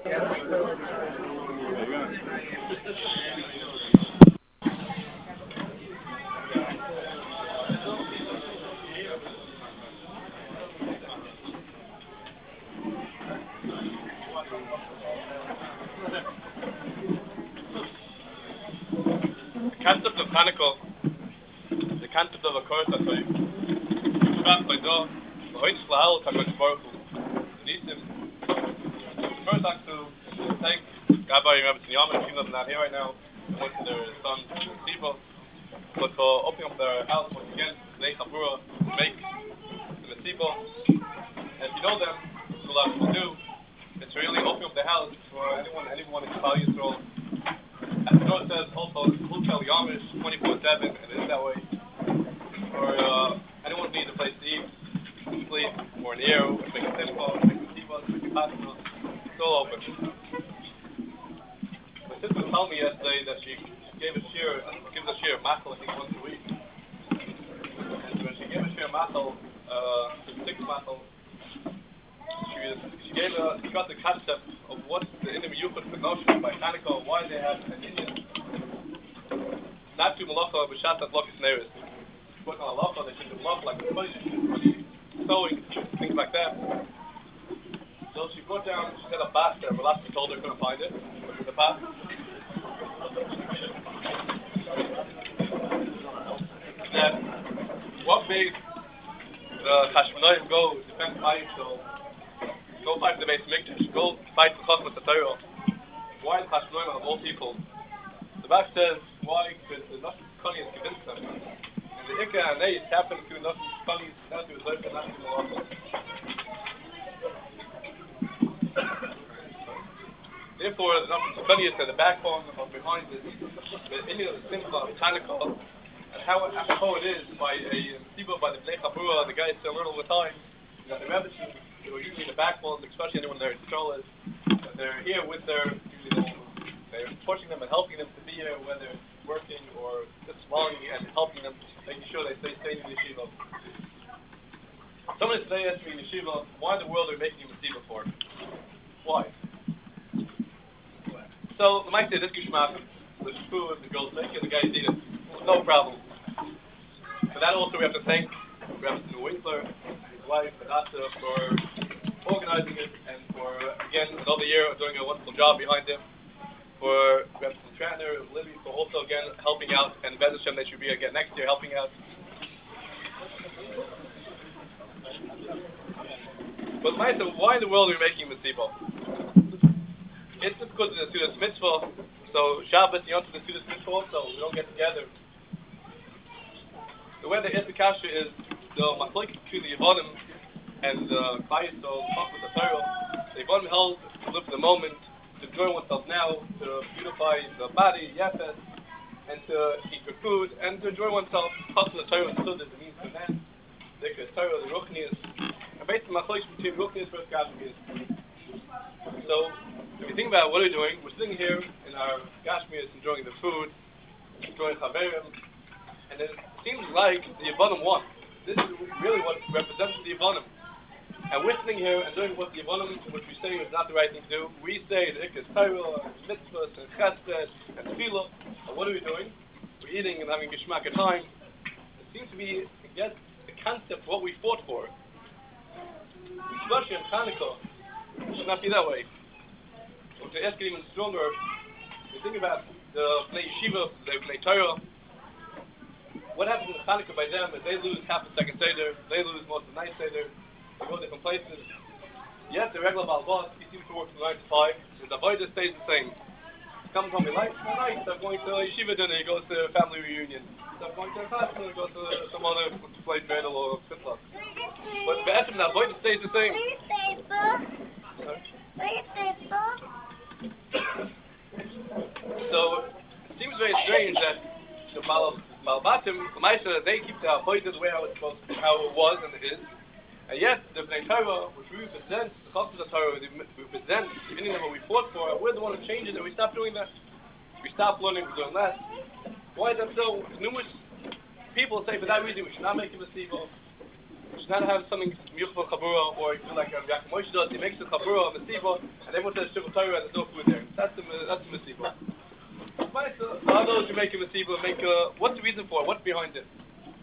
The concept of Hanukkah, the concept of a curse, I tell you. Shvat by Doh, L'hoitz L'hal HaKadosh Baruch Hu. Nisim. First, I have to thank Rabbi Rabbi Yamin, even though they're not here right now. I went to their son, Siva, but for opening up their house once again, Bnei Chabura, to make the Mesiba. And if you know them, a lot of people do, it's really opening up the house for anyone in Klal Yisrael. As the Torah says, also, Hotel Yamish, 24/7, and it is that way. For anyone who needs a place to eat, sleep, or an ear, make a telephone, make a Mesiba, make a pasta, it's all open. My sister told me yesterday that she gives a shir machal, I think, once a week. And when she gave a shir machal, six machal, she got the concept of what's the Inyan Yuchad for notion by Hanukkah, why they have an Inyan. Not to Malacha, but Shat Adlokas Neris. Put on a Malacha, they should do Malacha like the sewing, things like that. So she brought down, she had a box there, but last she told her couldn't find it. The box. That what made the Hashmonaim go defend fight, so go fight the base Mikdash, go fight the Chachmas Torah. Why the Hashmonaim of all people? The box says why? Because the Nashim Tzkani has convinced them. And the Ikka and Neis happened to Nashim Tzkani, not to his life, and not to Malacha. Therefore, the Nashim Tzkani is the backbone of behind this, the Inyan of the symbol of Hanukkah. And how apropos it is by a Mesiba by the Bnei Chabura, the guys still learn all the time, that the Rebbe who are usually the backbone, especially anyone there in control is, that they're here with they're pushing them and helping them to be here, whether it's working or just longing and helping them, making sure they stay in yeshiva. Someone today asked me in yeshiva, why in the world are we making a Mesiba for? Why? So, the mic said, this Gishmak, there's food, the girls make it, the guys eat it. No problem. For that also we have to thank Rabbi Winkler, his wife, Vanessa, for organizing it, and for, again, another year of doing a wonderful job behind him. For Rabbi Trantner, Libby, for also, again, helping out, and Bez Hashem, they should be again next year helping out. But Maisa, why in the world are we making Mesiba? It's just because of the Sudas Mitzvah. So Shabbos, you don't do the Sudas Mitzvah also. We don't get together. The way the Kasha is the Machloek between the Yevonim and the Klal Yisrael, with the Torah. The Yevonim held to live for the moment, to enjoy oneself now, to beautify the body, Yefes, and to eat good food, and to enjoy oneself. Plus the Torah and Sudas, it means to man. The Torah, the Ruchnias. And basically Machloek between Ruchnias versus Gashmias. So, if you think about what we're doing, we're sitting here in our Gashmias, enjoying the food, enjoying Chaverim, and it seems like the Yevonim won. This is really what represents the Yevonim. And we're sitting here and doing what the Yevonim, which we say is not the right thing to do. We say the Ikkas Torah, and Mitzvahs, and Chesed, and Tefillah. And what are we doing? We're eating and having Geshmak at time. It seems to be, again, the concept of what we fought for. Especially in Hanukkah, it should not be that way. So to ask it even stronger, we think about the Bnei Yeshiva, the Bnei Torah. What happens in Hanukkah by them is they lose half the second Seder, they lose most of the ninth Seder, they go different places. Yet the regular Baal Boss, he seems to work from 9 to 5, his avodah stays the same. He comes home at night, instead of going to Yeshiva dinner, he goes to a family reunion. Instead of going to a class dinner, he goes to some other place, Bedel or Fitla. But the essence of the avodah stays the same. So, it seems very strange that the Malbatim, the Maisa, they keep the avodah the way how it was and it is. And yet, the Bnei Torah, which we represent, the Chachmas Torah, we represent the meaning of what we fought for, we're the one who changes it, we stop doing that. We stop learning, we're doing less. Why is that so? Numerous people say for that reason we should not make a Mesiba. should not have something miyuchva chabura, or you feel like Yaakov Moshe does. He makes a chabura, a mesiva, and everyone says shivul Torah, and there's no food there. That's the mesiva. How those who make a mesiva make what's the reason for it? What's behind it?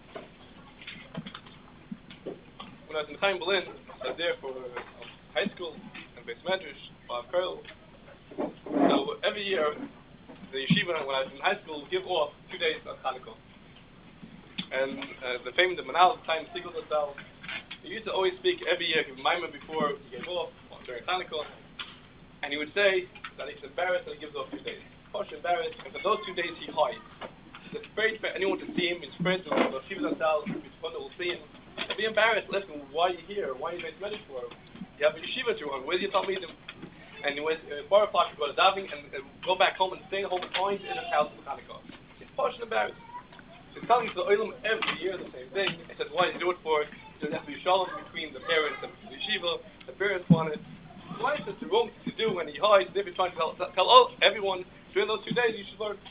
When I was in Chaim Berlin, I was there for high school and base medrash, Bob Pearl. So every year, the yeshiva, when I was in high school, would give off 2 days of Hanukkah. And the famous Manal, Chaim Siegel Zatzal, he used to always speak every year, give Maimon before he gave off, during Hanukkah, and he would say that he's embarrassed that he gives off 2 days. Posh embarrassed, and for those 2 days he hides. He's afraid for anyone to see him, he's afraid to the yeshiva Zatzal, his father will see him. He'll be embarrassed, listen, why are you here? Why are you making meditation for? You have a yeshiva to run, where's your Talmidim? And he was bar o'clock to go to davening and go back home and stay home and find in his house for Hanukkah. He's posh and embarrassed. He's telling to the Olam every year the same thing. He says, why do you do it for? He says, there has to be shalom between the parents and the yeshiva. The parents want it. Why is this the wrong thing to do when he hides? If he's trying to tell everyone during those 2 days you should learn.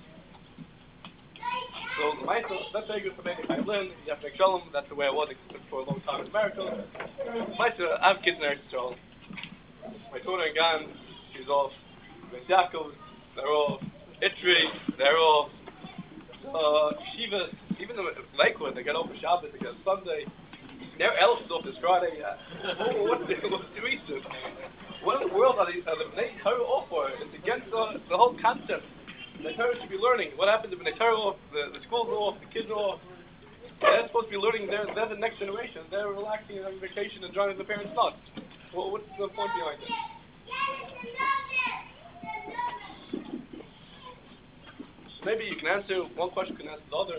So that's very good for making I learn. You have to make shalom. That's the way I was for a long time in America. I have kids in Eretz Yisrael. My daughter in Gan, she's off. Beis Yaakov, they're off. Itri, they're off. Shivas, even the Lakewood, they get off for Shabbos, they get Sunday. Their elf is off this Friday. What's the reason? What in the world are the Bnei Torah off for? It's against the whole concept. The Torah should be learning. What happens if Bnei Torah off, the schools are off, the kids are off? They're supposed to be learning. They're the next generation. They're relaxing and having vacation and driving the parents nuts. Well, what's the point behind it? So maybe you can answer one question, can answer the other.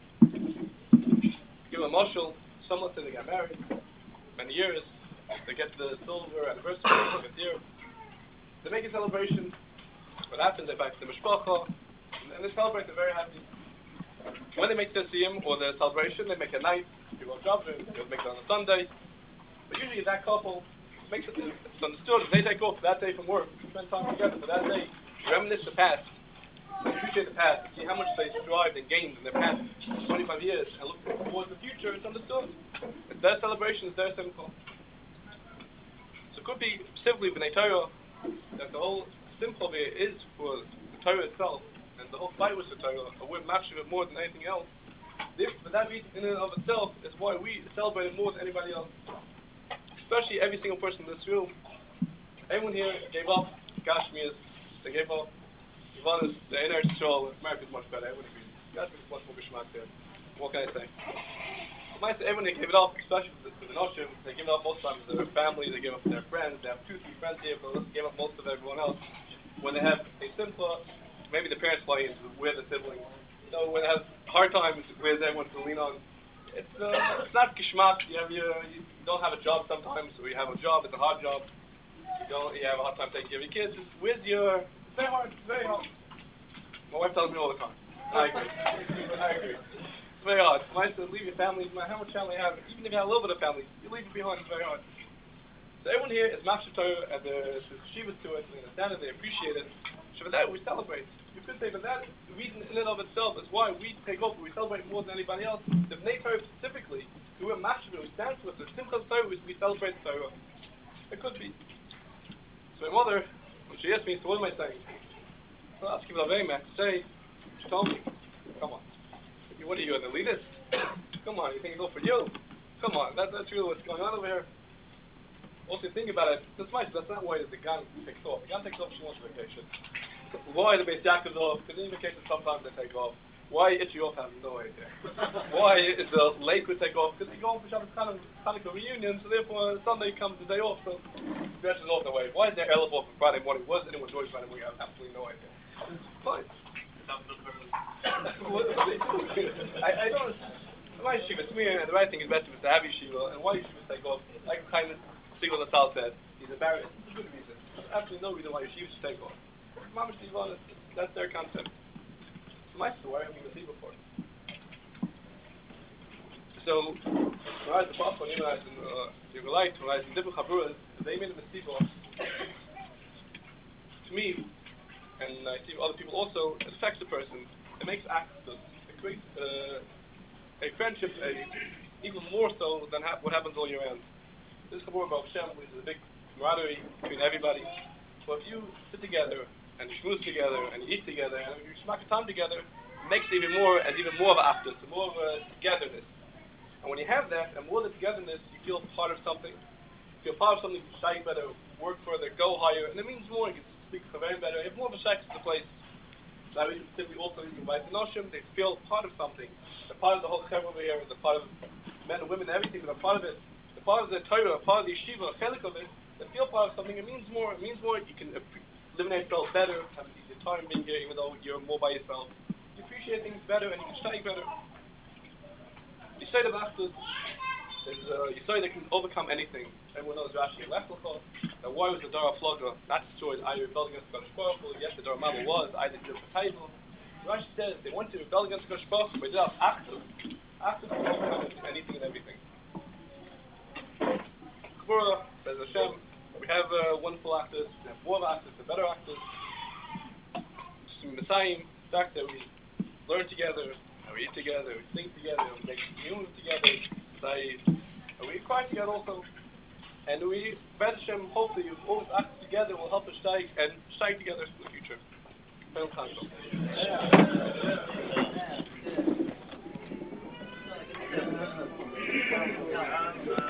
Give a mashal. Some let's say they got married many years. They get the silver anniversary of the year. They make a celebration. What happens? They invite the mishpacha, and they celebrate. They're very happy. When they make the siyum or the celebration, they make a night. People have jobs. They'll make it on a Sunday. But usually that couple makes it. It's understood. They take off that day from work, spend time together for that day, reminisce the past, appreciate the past, see how much they strived and gained in their past 25 years, and look towards the future. It's understood. It's their celebration. It's their simcha. So it could be simply B'nai Torah that the whole simcha is for the Torah itself, and the whole fight was the Torah. We're matching it more than anything else. This, for that reason, in and of itself, is why we celebrate it more than anybody else. Especially every single person in this room. Everyone here gave up Gashmias. They gave up Yavanis, the inner soul. America is much better. Everyone agrees. Gashmias is much more bishmat there. What can I say? Everyone gave it up, especially for the Noshim. They give it up most times to their family. They give up to their friends. They have 2-3 friends here, but they give up most of everyone else. When they have a simcha, maybe the parents play into where the siblings. So when they have hard times, where's everyone to lean on? It's not geschmack. You don't have a job sometimes, or you have a job. It's a hard job. You have a hard time taking care of your kids. It's very hard. It's very hard. My wife tells me all the time. I agree. It's very hard. My wife says, leave your family. How much family you have? Even if you have a little bit of family, you leave it behind. It's very hard. So everyone here is Machshav Torah, and there's shivas to it. They understand it. They appreciate it. So for that, we celebrate. You could say, but that reason in and of itself is why we take over. We celebrate more than anybody else. The Bnei Torah specifically, who are Machshav, who stands with the Simchas Torah, we celebrate the Torah. It could be. So my mother, when she asked me, so what am I saying? Well, I'll give it a very much. Say, she told me, come on. What are you, an elitist? Come on, you think it's all for you? Come on, that's really what's going on over here. Also, think about it. That's not why the gun takes off. The gun takes off, she wants vacation. Why the Beis Yaakov off? Because in vacation sometimes they take off. Why Itri off? I have no idea. Why is the Lakewood take off? Because they go for Shabbos Hanukkah reunion, so therefore Sunday comes the day off, so the rest is off the way. Why is there Elef off on Friday morning? Was anyone doing Friday morning? I have absolutely no idea. Fine. I don't. Why yeshiva? To me, the right thing is best to have yeshiva, and why yeshiva take off? Like kind of Siegel Nassau said, he's embarrassed. It's a good reason. There's absolutely no reason why yeshiva should take off. Mamash Divan, that's their concept. My story, I mean, the people for it. So, when I was the Papa, when I was in Yerushalayim, when I was in Dibur Chaburas, they made a mesiva. To me, and I see other people also, it affects the person. It makes access. It creates a friendship, even more so than what happens all year round. This Chabur Baruch Hashem, which is a big camaraderie between everybody. But if you sit together and you schmooze together and you eat together and you smack a time together, it makes it even more of a achdus, more of a togetherness. And when you have that, and more of the togetherness, you feel part of something. You feel part of something, you shine better, work further, go higher, and it means more. You can speak very better. You have more of a sex to the place. That we simply also invite the noshim. They feel part of something. They're part of the whole chevra over here. They're part of men and women and everything. They're part of it. They're part of the Torah, part of the yeshiva, a chelik of it. They feel part of something. It means more. It means more. You can eliminate yourself better. Have the time being here, even though you're more by yourself. You appreciate things better and you can study better. You say the Bachtus. You say they can overcome anything. Everyone knows Rashi and Lech Lecha. That why was the Dara Floga not destroyed? I rebelled against Kodesh Baruch Hu. Yes, the Dara Mama was. I did the table. Rashi says they wanted to rebel against Kodesh Baruch Hu, but they did have Achdus. Achdus can overcome anything and everything. K'vura says Hashem. We have wonderful Achdus. We have more Achdus, a better Achdus. Messiah, the fact that we learn together, we eat together, we sing together, we make communion together, and we cry together also. And we, B'ez Hashem, hopefully, all this act together will help us steig together in the future.